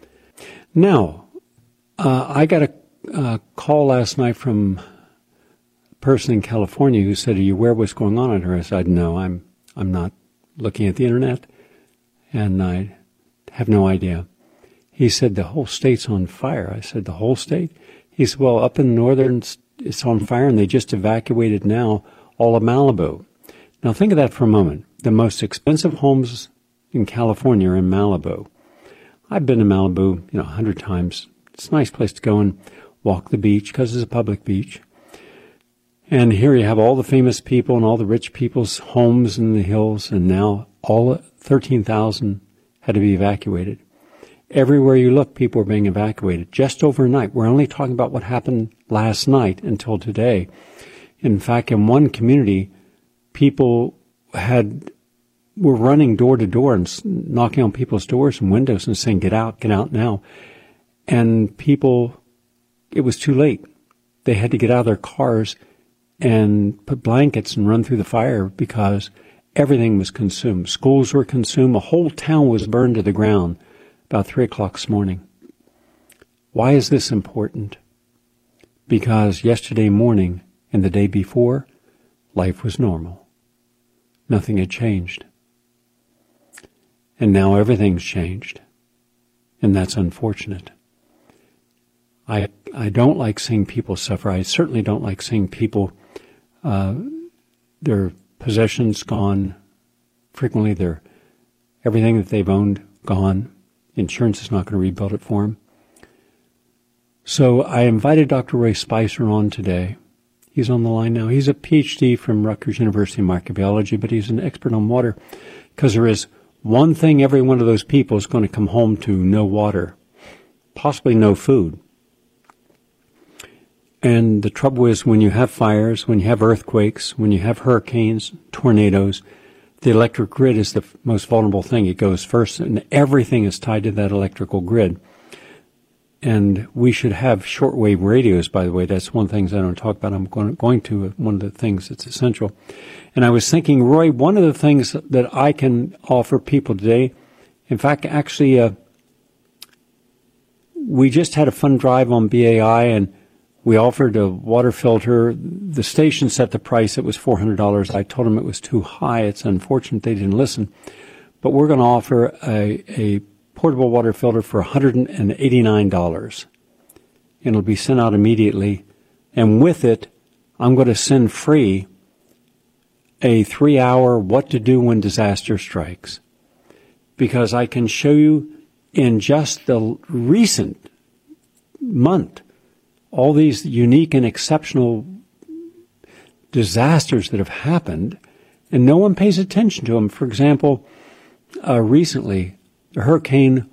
Now, I got a call last night from a person in California who said, "Are you aware of what's going on at her?" I said, "No, I'm not looking at the internet, and I have no idea." He said, "The whole state's on fire." I said, "The whole state?" He said, "Well, up in the northern, it's on fire, and they just evacuated now all of Malibu." Now think of that for a moment. The most expensive homes in California are in Malibu. I've been to Malibu, 100 times. It's a nice place to go and walk the beach because it's a public beach. And here you have all the famous people and all the rich people's homes in the hills, and now all 13,000 had to be evacuated. Everywhere you look, people are being evacuated just overnight. We're only talking about what happened last night until today. In fact, in one community, people were running door to door and knocking on people's doors and windows and saying, get out now. And people, it was too late. They had to get out of their cars and put blankets and run through the fire because everything was consumed. Schools were consumed. A whole town was burned to the ground about 3 o'clock this morning. Why is this important? Because yesterday morning and the day before, life was normal. Nothing had changed. And now everything's changed. And that's unfortunate. I don't like seeing people suffer. I certainly don't like seeing people, their possessions gone. Frequently, everything that they've owned gone. Insurance is not going to rebuild it for them. So I invited Dr. Ray Spicer on today. He's on the line now. He's a PhD from Rutgers University in microbiology, but he's an expert on water because there is one thing every one of those people is going to come home to: no water, possibly no food. And the trouble is, when you have fires, when you have earthquakes, when you have hurricanes, tornadoes, the electric grid is the most vulnerable thing. It goes first, and everything is tied to that electrical grid. And we should have shortwave radios, by the way. That's one of the things I don't talk about. I'm going to one of the things that's essential. And I was thinking, Roy, one of the things that I can offer people today, In fact, actually, we just had a fun drive on BAI, and we offered a water filter. The station set the price. It was $400. I told them it was too high. It's unfortunate they didn't listen. But we're going to offer a portable water filter for $189. And it'll be sent out immediately. And with it, I'm going to send free a 3-hour what to do when disaster strikes. Because I can show you in just the recent month all these unique and exceptional disasters that have happened, and no one pays attention to them. For example, recently, the Hurricane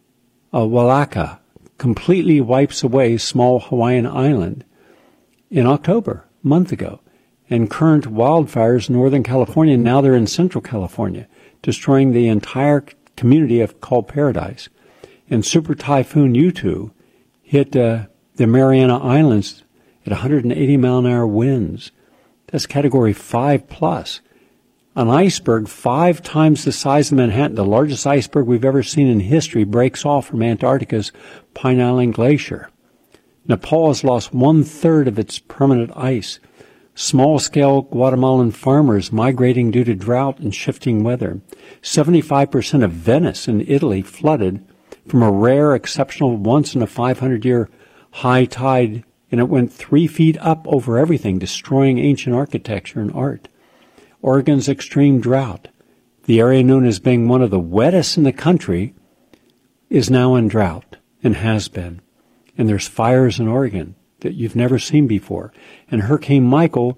Walaka completely wipes away small Hawaiian island in October, a month ago. And current wildfires in Northern California, now they're in Central California, destroying the entire community called Paradise. And Super Typhoon Yutu hit the Mariana Islands at 180-mile-an-hour winds. That's Category 5+. An iceberg 5 times the size of Manhattan, the largest iceberg we've ever seen in history, breaks off from Antarctica's Pine Island Glacier. Nepal has lost 1/3 of its permanent ice. Small-scale Guatemalan farmers migrating due to drought and shifting weather. 75% of Venice in Italy flooded from a rare, exceptional, once-in-a-500-year high tide, and it went 3 feet up over everything, destroying ancient architecture and art. Oregon's extreme drought, the area known as being one of the wettest in the country, is now in drought and has been. And there's fires in Oregon that you've never seen before. And Hurricane Michael,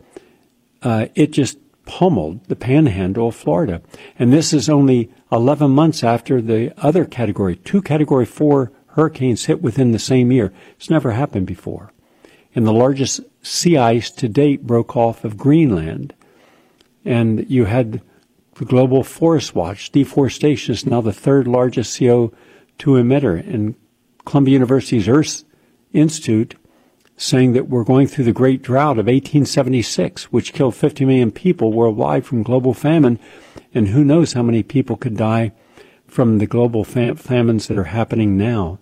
it just pummeled the panhandle of Florida. And this is only 11 months after the other category. 2 Category 4 hurricanes hit within the same year. It's never happened before. And the largest sea ice to date broke off of Greenland. And you had the Global Forest Watch. Deforestation is now the 3rd largest CO2 emitter. And Columbia University's Earth Institute saying that we're going through the Great Drought of 1876, which killed 50 million people worldwide from global famine, and who knows how many people could die from the global famines that are happening now.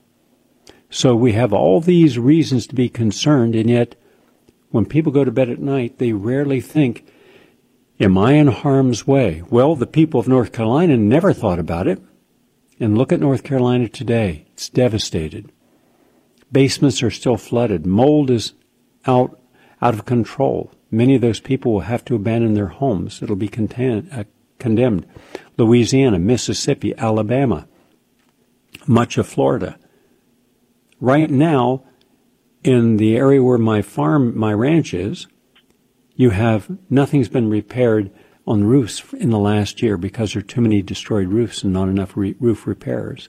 So we have all these reasons to be concerned, and yet when people go to bed at night, they rarely think, am I in harm's way? Well, the people of North Carolina never thought about it, and look at North Carolina today. It's devastated. Basements are still flooded. Mold is out of control. Many of those people will have to abandon their homes. It'll be condemned. Louisiana, Mississippi, Alabama, much of Florida. Right now, in the area where my ranch is, you have nothing's been repaired on roofs in the last year because there are too many destroyed roofs and not enough roof repairs.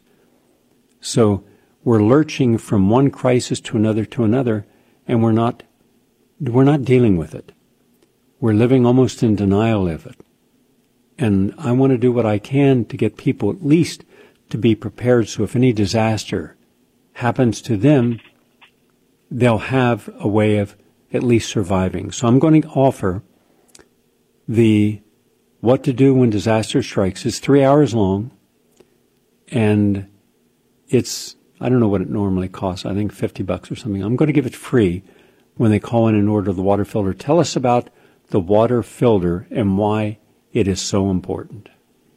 So we're lurching from one crisis to another, and we're not dealing with it. We're living almost in denial of it. And I want to do what I can to get people at least to be prepared, so if any disaster happens to them, they'll have a way of at least surviving. So I'm going to offer the What to Do When Disaster Strikes. It's 3 hours long, and it's, I don't know what it normally costs. I think $50 or something. I'm going to give it free when they call in and order the water filter. Tell us about the water filter and why it is so important.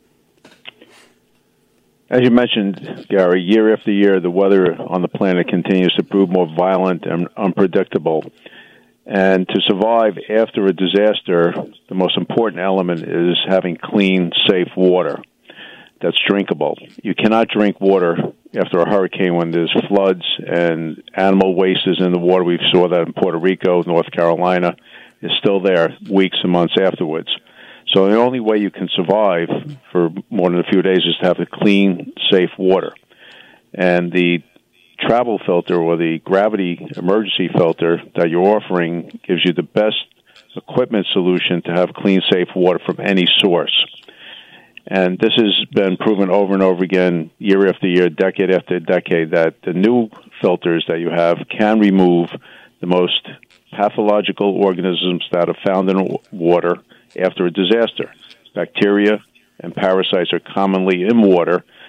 As you mentioned, Gary, year after year, the weather on the planet continues to prove more violent and unpredictable. And to survive after a disaster, the most important element is having clean, safe water that's drinkable. You cannot drink water after a hurricane when there's floods and animal waste is in the water. We saw that in Puerto Rico, North Carolina. It's still there weeks and months afterwards. So the only way you can survive for more than a few days is to have the clean, safe water. And the travel filter or the gravity emergency filter that you're offering gives you the best equipment solution to have clean, safe water from any source. And this has been proven over and over again, year after year, decade after decade, that the new filters that you have can remove the most pathological organisms that are found in water after a disaster. Bacteria and parasites are commonly in water,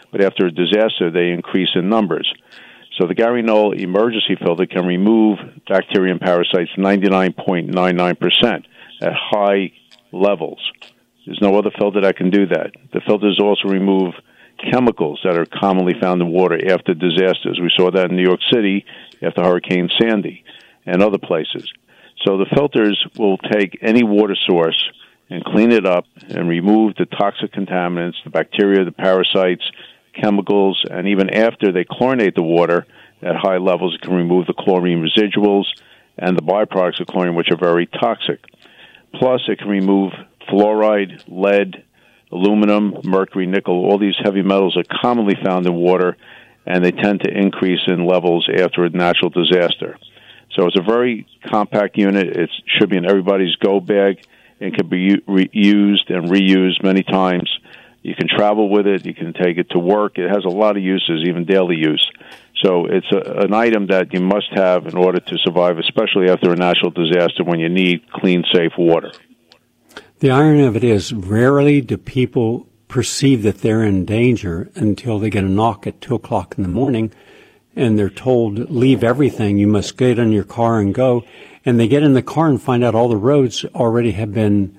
but after a disaster, they increase in numbers. So the Gary Knoll emergency filter can remove bacteria and parasites 99.99% at high levels. There's no other filter that can do that. The filters also remove chemicals that are commonly found in water after disasters. We saw that in New York City after Hurricane Sandy and other places. So the filters will take any water source and clean it up and remove the toxic contaminants, the bacteria, the parasites, chemicals, and even after they chlorinate the water at high levels, it can remove the chlorine residuals and the byproducts of chlorine, which are very toxic. Plus, it can remove fluoride, lead, aluminum, mercury, nickel. All these heavy metals are commonly found in water, and they tend to increase in levels after a natural disaster. So it's a very compact unit. It should be in everybody's go bag. It can be used and reused many times. You can travel with it. You can take it to work. It has a lot of uses, even daily use. So it's an item that you must have in order to survive, especially after a natural disaster when you need clean, safe water. The irony of it is, rarely do people perceive that they're in danger until they get a knock at 2 o'clock in the morning and they're told, leave everything, you must get in your car and go. And they get in the car and find out all the roads already have been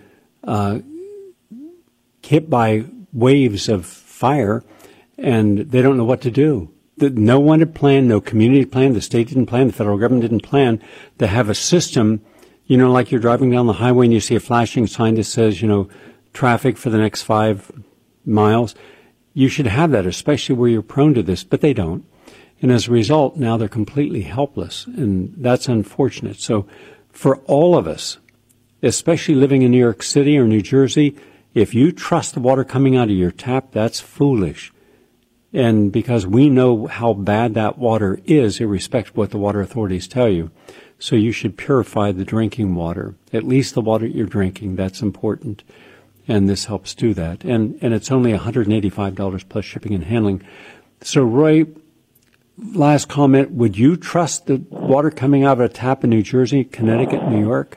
hit by waves of fire, and they don't know what to do. No one had planned, no community planned, the state didn't plan, the federal government didn't plan to have a system, you know, like you're driving down the highway and you see a flashing sign that says, you know, traffic for the next 5 miles. You should have that, especially where you're prone to this, but they don't. And as a result, now they're completely helpless, and that's unfortunate. So for all of us, especially living in New York City or New Jersey, if you trust the water coming out of your tap, that's foolish. And because we know how bad that water is, irrespective of what the water authorities tell you. So you should purify the drinking water, at least the water you're drinking. That's important. And this helps do that. And it's only $185 plus shipping and handling. So Roy, last comment, would you trust the water coming out of a tap in New Jersey, Connecticut, New York?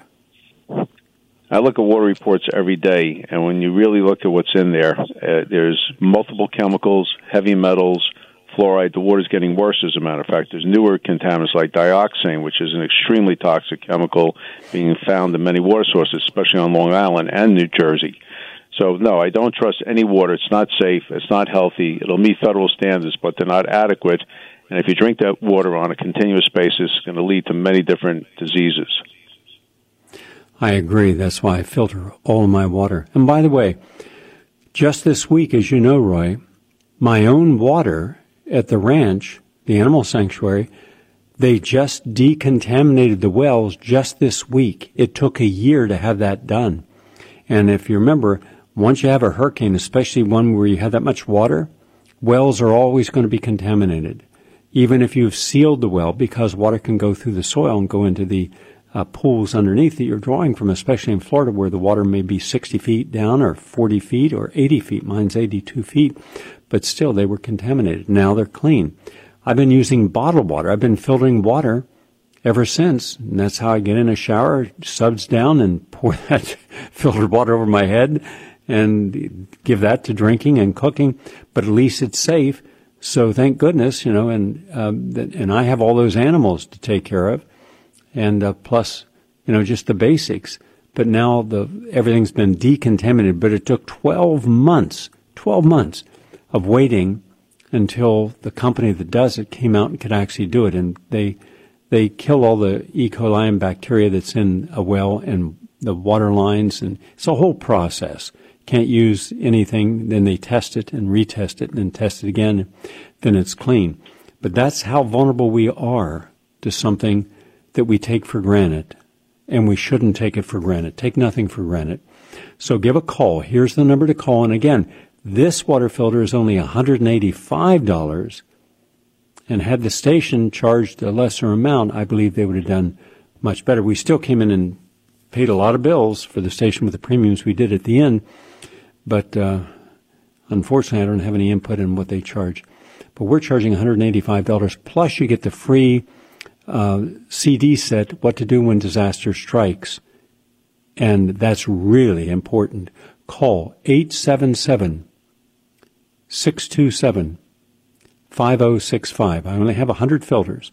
I look at water reports every day, and when you really look at what's in there, there's multiple chemicals, heavy metals, fluoride. The water's getting worse, as a matter of fact. There's newer contaminants like dioxane, which is an extremely toxic chemical being found in many water sources, especially on Long Island and New Jersey. So, no, I don't trust any water. It's not safe. It's not healthy. It'll meet federal standards, but they're not adequate. And if you drink that water on a continuous basis, it's going to lead to many different diseases. I agree. That's why I filter all of my water. And by the way, just this week, as you know, Roy, my own water at the ranch, the animal sanctuary, they just decontaminated the wells just this week. It took a year to have that done. And if you remember, once you have a hurricane, especially one where you have that much water, wells are always going to be contaminated, even if you've sealed the well, because water can go through the soil and go into the pools underneath that you're drawing from, especially in Florida where the water may be 60 feet down or 40 feet or 80 feet. Mine's 82 feet, but still they were contaminated. Now they're clean. I've been using bottled water. I've been filtering water ever since, and that's how I get in a shower, suds down and pour that filtered water over my head and give that to drinking and cooking, but at least it's safe. So thank goodness, you know, and I have all those animals to take care of. And plus, you know, just the basics. But now everything's been decontaminated. But it took 12 months of waiting until the company that does it came out and could actually do it. And they kill all the E. coli and bacteria that's in a well and the water lines. And it's a whole process. Can't use anything. Then they test it and retest it and then test it again. Then it's clean. But that's how vulnerable we are to something that we take for granted, and we shouldn't take it for granted. Take nothing for granted. So give a call. Here's the number to call. And again, this water filter is only $185, and had the station charged a lesser amount, I believe they would have done much better. We still came in and paid a lot of bills for the station with the premiums we did at the end, but unfortunately I don't have any input in what they charge. But we're charging $185, plus you get the free CD set, What to Do When Disaster Strikes. And that's really important. Call 877-627-8255. 877-627-5065. I only have 100 filters.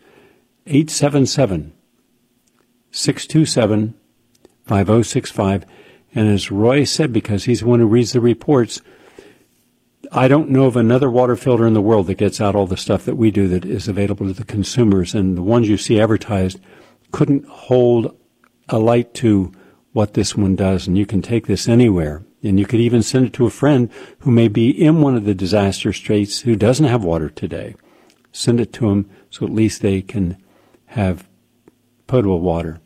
877-627-5065. And as Roy said, because he's the one who reads the reports, I don't know of another water filter in the world that gets out all the stuff that we do that is available to the consumers. And the ones you see advertised couldn't hold a light to what this one does. And you can take this anywhere. And you could even send it to a friend who may be in one of the disaster straits who doesn't have water today. Send it to them so at least they can have potable water.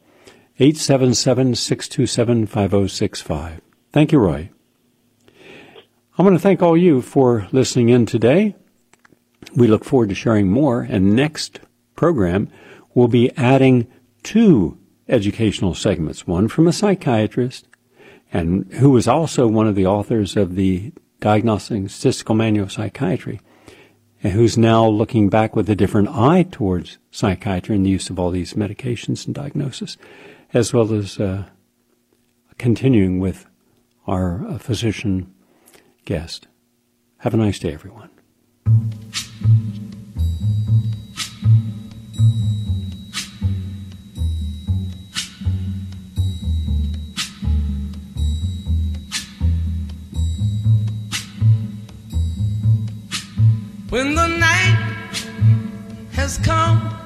877-627-5065. Thank you, Roy. I want to thank all you for listening in today. We look forward to sharing more, and next program we'll be adding 2 educational segments, one from a psychiatrist, and who was also one of the authors of the Diagnostic and Statistical Manual of Psychiatry, and who's now looking back with a different eye towards psychiatry and the use of all these medications and diagnosis, as well as continuing with our physician guest. Have a nice day, everyone. When the night has come